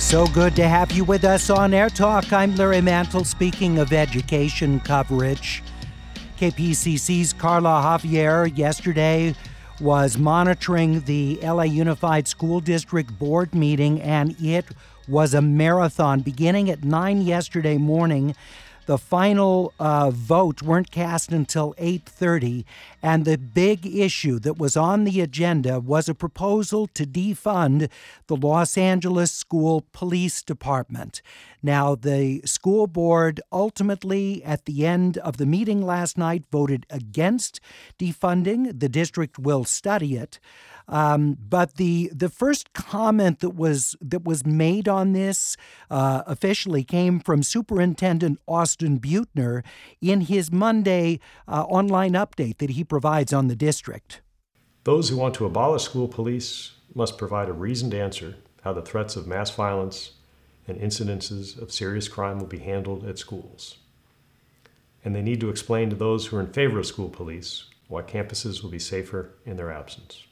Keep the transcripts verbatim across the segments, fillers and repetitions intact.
So good to have you with us on Air Talk. I'm Larry Mantle, speaking of education coverage. K P C C's Carla Javier yesterday was monitoring the L A Unified School District Board meeting, and it was a marathon beginning at nine yesterday morning. The final uh, vote weren't cast until eight thirty, and the big issue that was on the agenda was a proposal to defund the Los Angeles School Police Department. Now, the school board ultimately, at the end of the meeting last night, voted against defunding. The district will study it. Um, but the the first comment that was that was made on this uh, officially came from Superintendent Austin Beutner in his Monday uh, online update that he provides on the district. Those who want to abolish school police must provide a reasoned answer how the threats of mass violence and incidences of serious crime will be handled at schools. And they need to explain to those who are in favor of school police why campuses will be safer in their absence.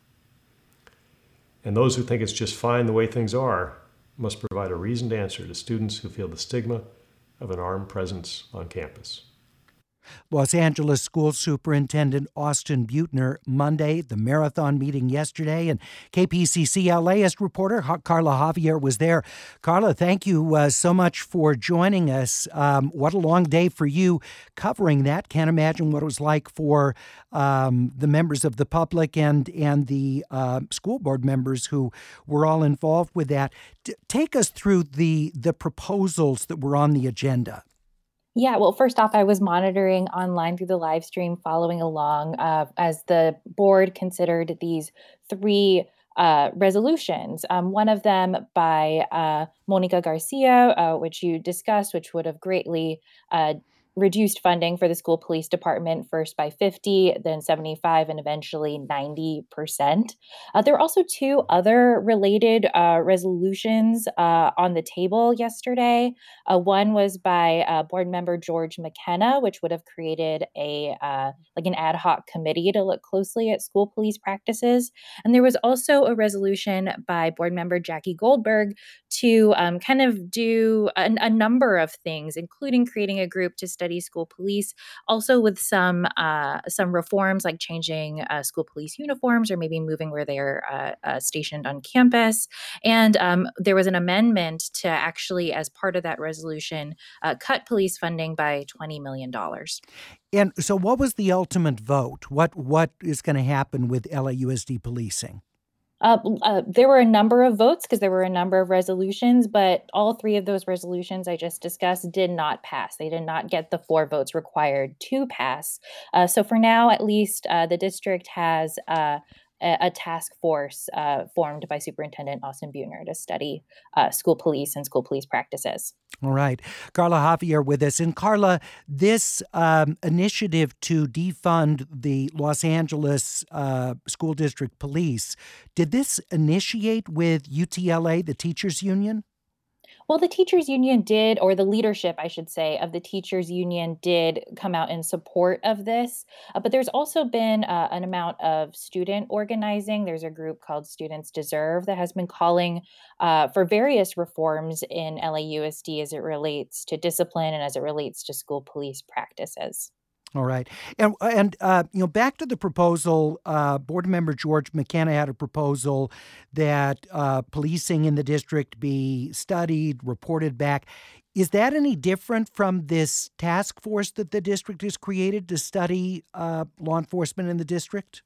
And those who think it's just fine the way things are must provide a reasoned answer to students who feel the stigma of an armed presence on campus. Los Angeles School Superintendent Austin Beutner Monday, the marathon meeting yesterday, and K P C C LAist reporter Carla Javier was there. Carla, thank you uh, so much for joining us. Um, what a long day for you covering that. Can't imagine what it was like for um, the members of the public and and the uh, school board members who were all involved with that. D- take us through the the proposals that were on the agenda. Yeah, well, first off, I was monitoring online through the live stream, following along uh, as the board considered these three uh, resolutions. Um, one of them by uh, Monica Garcia, uh, which you discussed, which would have greatly uh, reduced funding for the school police department, first by fifty, then seventy-five, and eventually ninety percent. Uh, there were also two other related uh, resolutions uh, on the table yesterday. Uh, one was by uh, board member George McKenna, which would have created a uh, like an ad hoc committee to look closely at school police practices. And there was also a resolution by board member Jackie Goldberg to um, kind of do a, a number of things, including creating a group to study school police, also with some uh, some reforms like changing uh, school police uniforms or maybe moving where they're uh, uh, stationed on campus. And um, there was an amendment to actually, as part of that resolution, uh, cut police funding by twenty million dollars. And so what was the ultimate vote? What What is going to happen with L A U S D policing? Uh, uh, there were a number of votes because there were a number of resolutions, but all three of those resolutions I just discussed did not pass. They did not get the four votes required to pass. Uh, so for now, at least, uh, the district has uh, a, a task force uh, formed by Superintendent Austin Beutner to study uh, school police and school police practices. All right. Carla Javier with us. And Carla, this um, initiative to defund the Los Angeles uh, School District Police, did this initiate with U T L A, the teachers union? Well, the teachers union did, or the leadership, I should say, of the teachers union did come out in support of this. Uh, but there's also been uh, an amount of student organizing. There's a group called Students Deserve that has been calling uh, for various reforms in L A U S D as it relates to discipline and as it relates to school police practices. All right. And, and uh, you know, back to the proposal, uh, board member George McKenna had a proposal that uh, policing in the district be studied, reported back. Is that any different from this task force that the district has created to study uh, law enforcement in the district?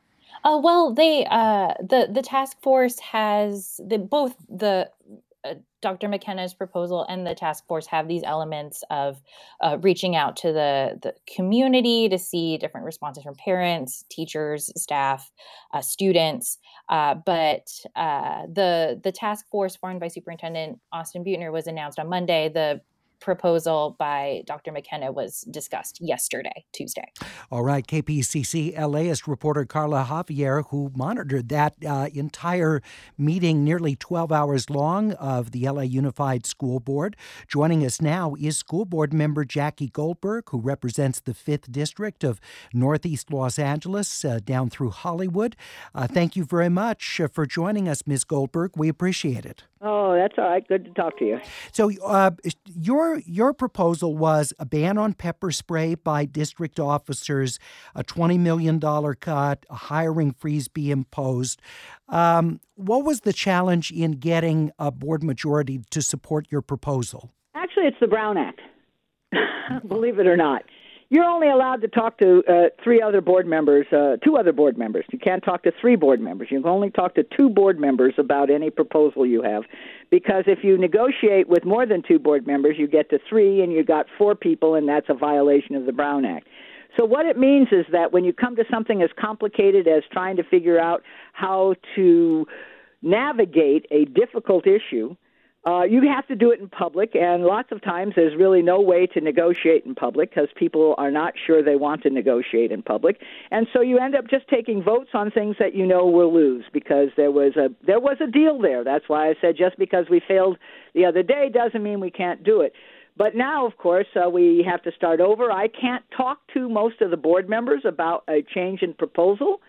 Uh, well, they uh, the the task force has the both the uh, Doctor McKenna's proposal and the task force have these elements of uh, reaching out to the, the community to see different responses from parents, teachers, staff, uh, students. Uh, but uh, the the task force formed by Superintendent Austin Beutner was announced on Monday. The proposal by Doctor McKenna was discussed yesterday, Tuesday. All right. K P C C LAist reporter Carla Javier, who monitored that uh, entire meeting, nearly twelve hours long, of the L A Unified School Board. Joining us now is school board member Jackie Goldberg, who represents the fifth District of Northeast Los Angeles, uh, down through Hollywood. Uh, thank you very much uh, for joining us, Miz Goldberg. We appreciate it. Oh, that's all right. Good to talk to you. So uh, your your proposal was a ban on pepper spray by district officers, a twenty million dollars cut, a hiring freeze be imposed. Um, what was the challenge in getting a board majority to support your proposal? Actually, it's the Brown Act, believe it or not. You're only allowed to talk to uh, three other board members, uh, two other board members. You can't talk to three board members. You can only talk to two board members about any proposal you have, because if you negotiate with more than two board members, you get to three, and you got four people, and that's a violation of the Brown Act. So what it means is that when you come to something as complicated as trying to figure out how to navigate a difficult issue, Uh, you have to do it in public, and lots of times there's really no way to negotiate in public because people are not sure they want to negotiate in public, and so you end up just taking votes on things that you know will lose because there was a there was a deal there. That's why I said just because we failed the other day doesn't mean we can't do it. But now, of course, uh, we have to start over. I can't talk to most of the board members about a change in proposal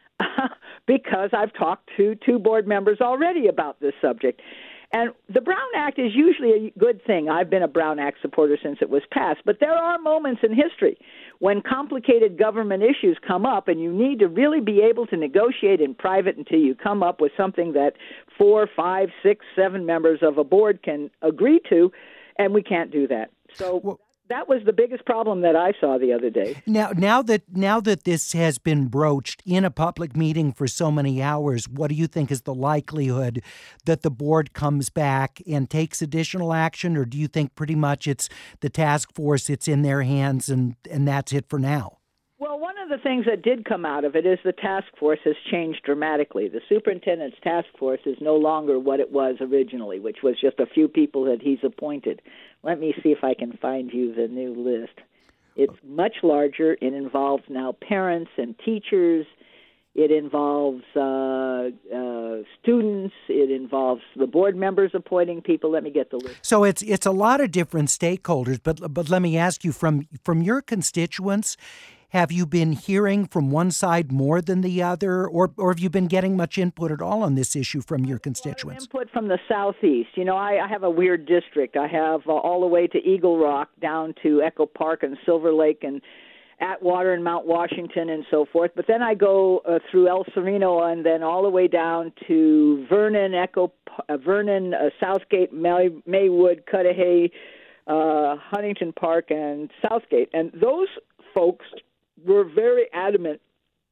because I've talked to two board members already about this subject. And the Brown Act is usually a good thing. I've been a Brown Act supporter since it was passed. But there are moments in history when complicated government issues come up, and you need to really be able to negotiate in private until you come up with something that four, five, six, seven members of a board can agree to, and we can't do that. So well, that was the biggest problem that I saw the other day. Now, now that now that this has been broached in a public meeting for so many hours, what do you think is the likelihood that the board comes back and takes additional action, or do you think pretty much it's the task force, it's in their hands, and, and that's it for now? Well, one of the things that did come out of it is the task force has changed dramatically. The superintendent's task force is no longer what it was originally, which was just a few people that he's appointed. Let me see if I can find you the new list. It's much larger. It involves now parents and teachers. It involves uh, uh, students. It involves the board members appointing people. Let me get the list. So it's it's a lot of different stakeholders. But but let me ask you, from from your constituents, have you been hearing from one side more than the other, or or have you been getting much input at all on this issue from your constituents? Input from the southeast. You know, I, I have a weird district. I have uh, all the way to Eagle Rock down to Echo Park and Silver Lake and Atwater and Mount Washington and so forth. But then I go uh, through El Sereno and then all the way down to Vernon, Echo, uh, Vernon, uh, Southgate, May, Maywood, Cudahy, uh, Huntington Park, and Southgate. And those folks were very adamant,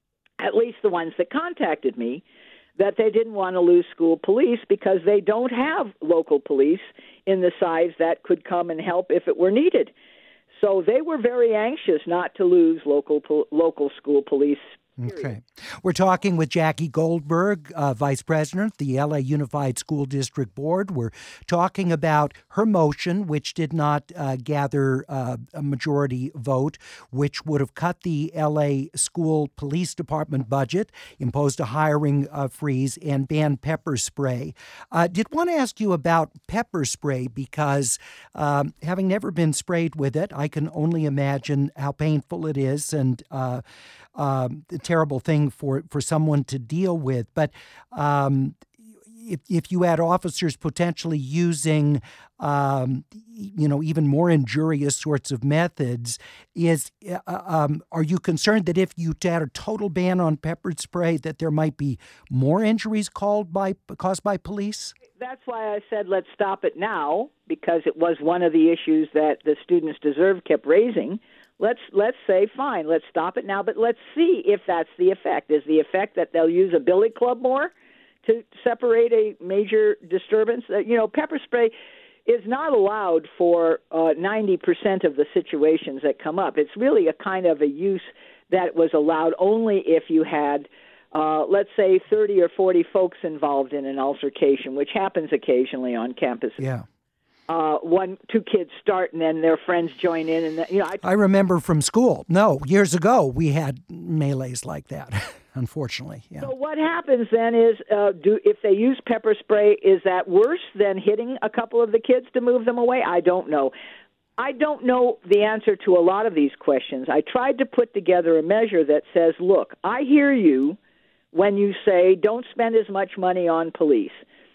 at least the ones that contacted me, that they didn't want to lose school police because they don't have local police in the size that could come and help if it were needed. So they were very anxious not to lose local local school police. Period. Okay. We're talking with Jackie Goldberg, uh, Vice President, the L A Unified School District Board. We're talking about her motion, which did not uh, gather uh, a majority vote, which would have cut the L A School Police Department budget, imposed a hiring uh, freeze, and banned pepper spray. I uh, did want to ask you about pepper spray because um, having never been sprayed with it, I can only imagine how painful it is and uh, um, terrible thing for, for someone to deal with. But um, if if you had officers potentially using, um, you know, even more injurious sorts of methods, is uh, um, are you concerned that if you had a total ban on pepper spray, that there might be more injuries called by caused by police? That's why I said let's stop it now, because it was one of the issues that the Students Deserve kept raising. Let's let's say, fine, let's stop it now, but let's see if that's the effect. Is the effect that they'll use a billy club more to separate a major disturbance? Uh, you know, pepper spray is not allowed for uh, ninety percent of the situations that come up. It's really a kind of a use that was allowed only if you had, uh, let's say, thirty or forty folks involved in an altercation, which happens occasionally on campus. Yeah. Uh, one, two kids start, and then their friends join in, and you know. I, I remember from school. No, years ago we had melees like that. Unfortunately, yeah. So what happens then is, uh, do if they use pepper spray, is that worse than hitting a couple of the kids to move them away? I don't know. I don't know the answer to a lot of these questions. I tried to put together a measure that says, look, I hear you when you say don't spend as much money on police.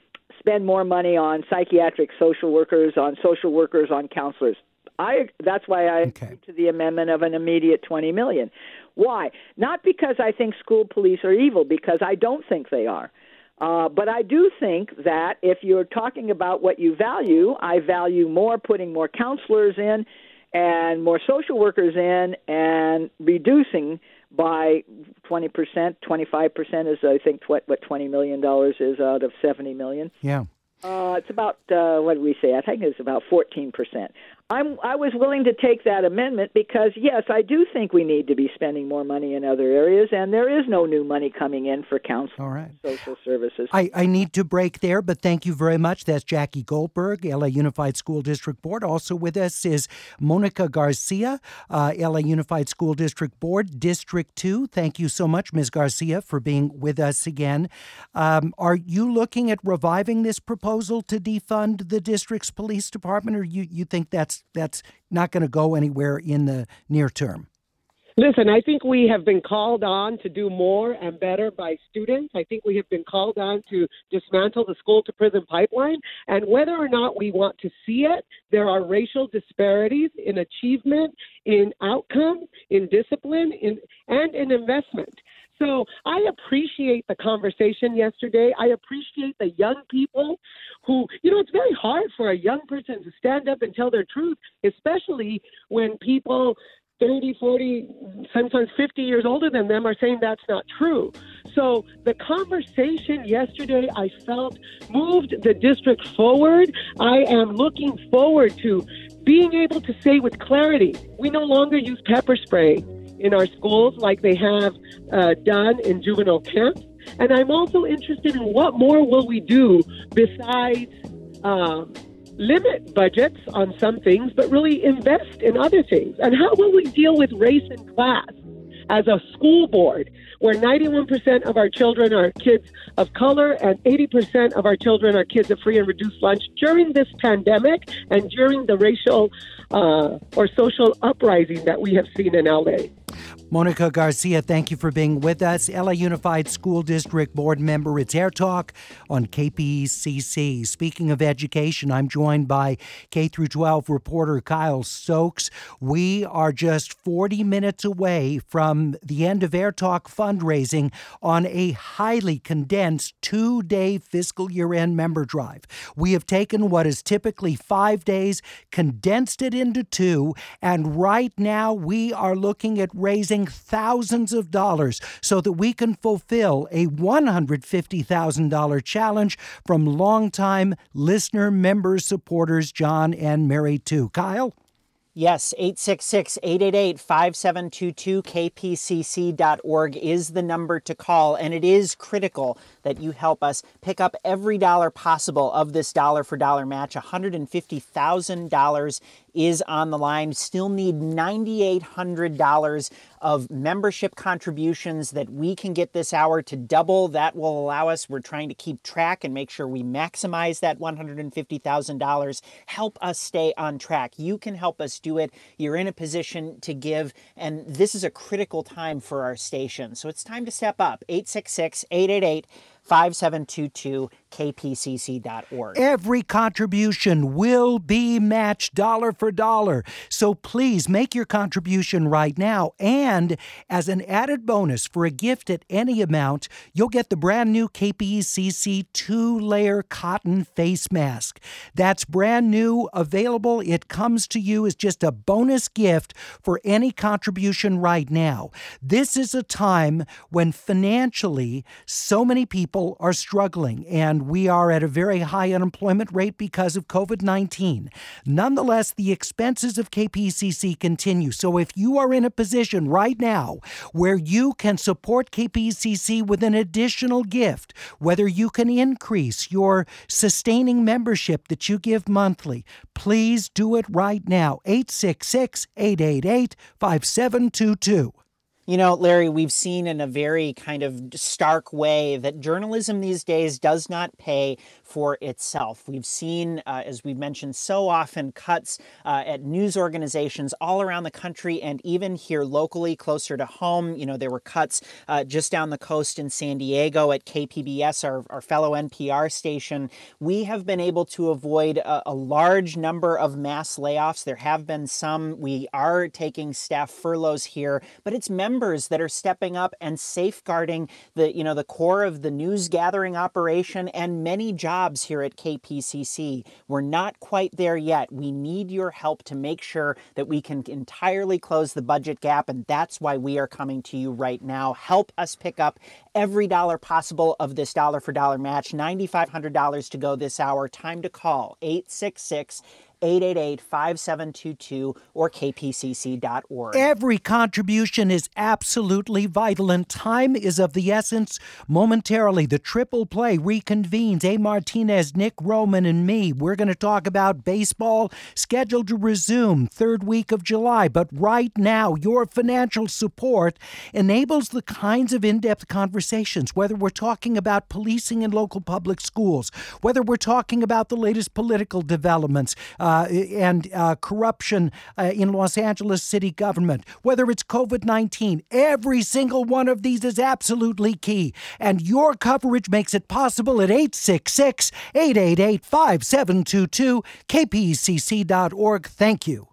spend more money on psychiatric social workers, on social workers, on counselors. I that's why I okay. agreed to the amendment of an immediate twenty million dollars. Why? Not because I think school police are evil, because I don't think they are. Uh, but I do think that if you're talking about what you value, I value more putting more counselors in and more social workers in and reducing by twenty percent, twenty-five percent is, I think, what, what twenty million dollars is out of seventy million dollars. Yeah. Uh, it's about, uh, what did we say? I think it's about fourteen percent. I'm, I was willing to take that amendment because, yes, I do think we need to be spending more money in other areas, and there is no new money coming in for counseling All right. and social services. I, I need to break there, but thank you very much. That's Jackie Goldberg, L A Unified School District Board. Also with us is Monica Garcia, uh, L A Unified School District Board, District two. Thank you so much, Miz Garcia, for being with us again. Um, are you looking at reviving this proposal to defund the district's police department, or you, you think that's that's not going to go anywhere in the near term? Listen, I think we have been called on to do more and better by students. I think we have been called on to dismantle the school-to-prison pipeline. And whether or not we want to see it, there are racial disparities in achievement, in outcomes, in discipline, in, and in investment. So I appreciate the conversation yesterday. I appreciate the young people who, you know, it's very hard for a young person to stand up and tell their truth, especially when people thirty, forty, sometimes fifty years older than them are saying that's not true. So the conversation yesterday, I felt, moved the district forward. I am looking forward to being able to say with clarity, we no longer use pepper spray in our schools like they have uh, done in juvenile camps. And I'm also interested in what more will we do besides um, limit budgets on some things, but really invest in other things. And how will we deal with race and class as a school board where ninety-one percent of our children are kids of color and eighty percent of our children are kids of free and reduced lunch during this pandemic and during the racial uh, or social uprising that we have seen in L A? Monica Garcia, thank you for being with us. L A Unified School District Board member. It's Air Talk on K P C C. Speaking of education, I'm joined by K through twelve reporter Kyle Stokes. We are just forty minutes away from the end of Air Talk fundraising on a highly condensed two-day fiscal year-end member drive. We have taken what is typically five days, condensed it into two, and right now we are looking at raising thousands of dollars so that we can fulfill a one hundred fifty thousand dollars challenge from longtime listener, members, supporters, John and Mary too. Kyle? Yes, eight six six, eight eight eight, five seven two two, K P C C dot org is the number to call, and it is critical that you help us pick up every dollar possible of this dollar for dollar match. one hundred fifty thousand dollars is on the line. Still need nine thousand eight hundred dollars of membership contributions that we can get this hour to double. That will allow us, we're trying to keep track and make sure we maximize that one hundred fifty thousand dollars. Help us stay on track. You can help us do it. You're in a position to give, and this is a critical time for our station. So it's time to step up. eight six six, eight eight eight, five seven two two, K P C C dot org. Every contribution will be matched dollar for dollar. So please make your contribution right now. And as an added bonus for a gift at any amount, you'll get the brand new K P C C two-layer cotton face mask. That's brand new, available. It comes to you as just a bonus gift for any contribution right now. This is a time when financially so many people are struggling, and we are at a very high unemployment rate because of covid nineteen. Nonetheless, the expenses of K P C C continue. So if you are in a position right now where you can support K P C C with an additional gift, whether you can increase your sustaining membership that you give monthly, please do it right now. eight six six, eight eight eight, five seven two two. You know, Larry, we've seen in a very kind of stark way that journalism these days does not pay for itself. We've seen, uh, as we've mentioned so often, cuts uh, at news organizations all around the country and even here locally, closer to home. You know, there were cuts uh, just down the coast in San Diego at K P B S, our, our fellow N P R station. We have been able to avoid a, a large number of mass layoffs. There have been some. We are taking staff furloughs here, but it's members that are stepping up and safeguarding the, you know, the core of the news gathering operation and many jobs here at K P C C. We're not quite there yet. We need your help to make sure that we can entirely close the budget gap, and that's why we are coming to you right now. Help us pick up every dollar possible of this dollar for dollar match. nine thousand five hundred dollars to go this hour. Time to call eight six six, eight eight eight, five seven two two or k p c c dot org. Every contribution is absolutely vital, and time is of the essence. Momentarily, the triple play reconvenes. A. Martinez, Nick Roman, and me. We're going to talk about baseball, scheduled to resume third week of July. But right now, your financial support enables the kinds of in-depth conversations, whether we're talking about policing in local public schools, whether we're talking about the latest political developments, uh, and uh, corruption uh, in Los Angeles city government, whether it's covid nineteen. Every single one of these is absolutely key. And your coverage makes it possible at eight six six, eight eight eight, five seven two two, k p c c dot org. Thank you.